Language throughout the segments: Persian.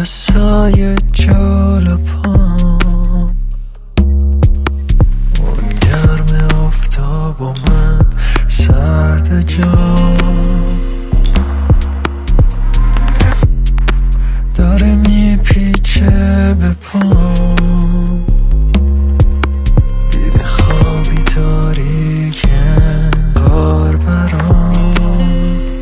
سایه جلو پام، اون گرم آفتاب و من سرد جام، داره میپیچه به پام، دیده خوابی تاریک انگار برام،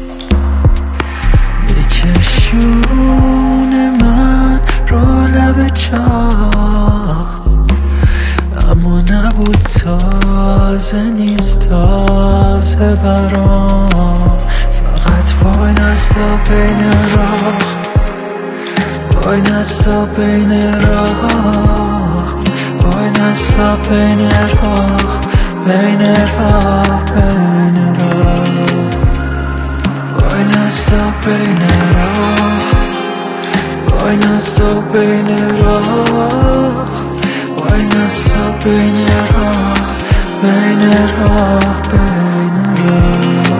میکشونه من رو لب چاه، اما نبود تازه نیست تازه برام، فقط وای نستا بین راه، وای نستا بین راه، وای نستا بین راه، بین راه، بین راه، وای نستا بین راه، وای نستا بین راه، وای نستا بین راه، بین راه، بین راه.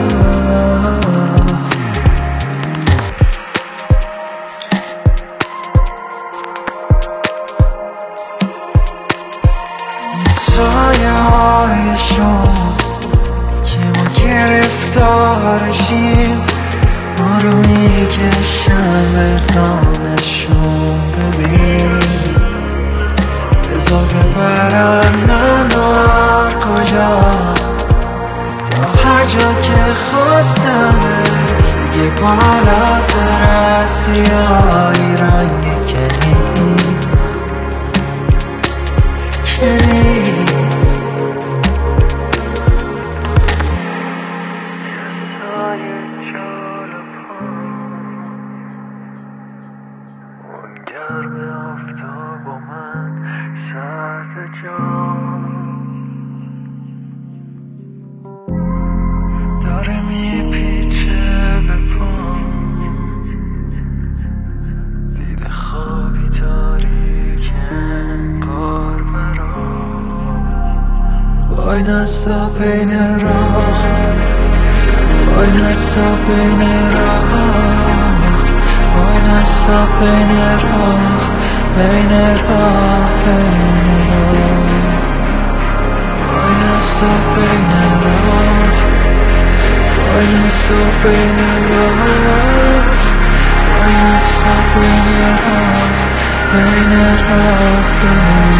سایه های شما که ما گرفتارشیم، ما رو میکشن به دامشون، ببین بذار ببرن من هر کجا، تا هر جا که خواستم دیگه بالاتر از سیاهی رنگ که نیست، که نیست. سایه جلو پام، اون گرم آفتاب و من سرد جام، داره میپیچه به پام، دیده خوابی تاریک انگار برام، وای نستا بین راه، وای نستا بین راه، وای نستا بین راه، بین راه، بین راه، وای نستا بین راه، وای نستا بین راه، وای نستا بین راه، بین راه، بین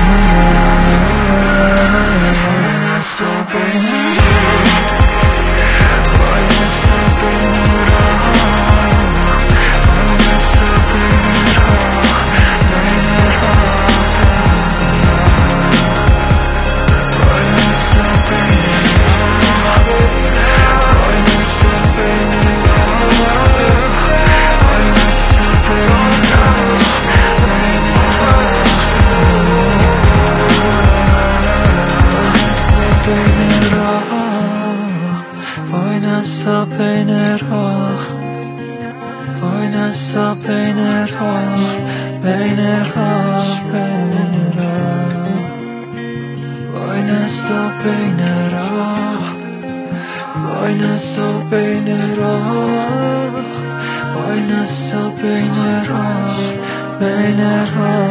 وای نستا بین راه، وای نستا بین راه، بین راه، بین راه، وای نستا بین راه، وای نستا بین راه، وای نستا بین راه، بین راه.